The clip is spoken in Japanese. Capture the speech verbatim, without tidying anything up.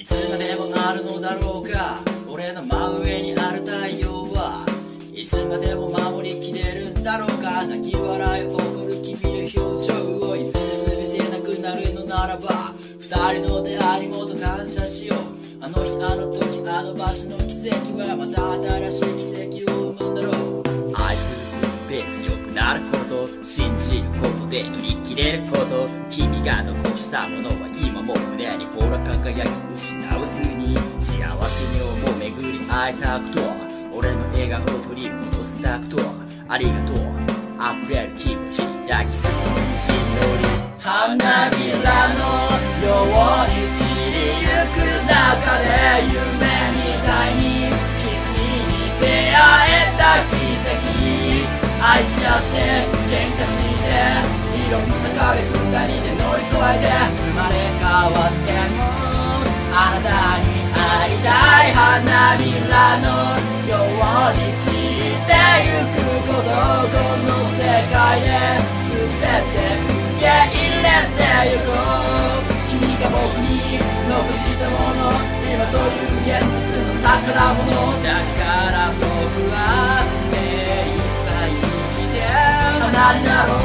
いつまでもあるのだろうか、俺の真上にある太陽はいつまでも守りきれるんだろうか。泣き笑い起こる君の表情をいずれ全てなくなるのならば、二人の出会いにもっと感謝しよう。あの日あの時あの場所の奇跡はまた新しい奇跡を生むんだろう。愛することで強くなること、信じることで乗り切れること、君が残したものは今も胸にほら輝き失わずに、幸せに思う巡り会えたこと、俺の笑顔を取り戻せたこと、ありがとう溢れる気持ちに抱き進む道のり、花びらのように散りゆく中で夢みたいに君に出会えた奇跡、愛し合って喧嘩していろんな壁二人で乗り越えて生まれ変わってもあなたに会いたい。花びらのように散ってゆくこと、この世界で全て受け入れてゆこう。君が僕に残したもの、今という現実の宝物だから僕は精一杯生きて離れなろう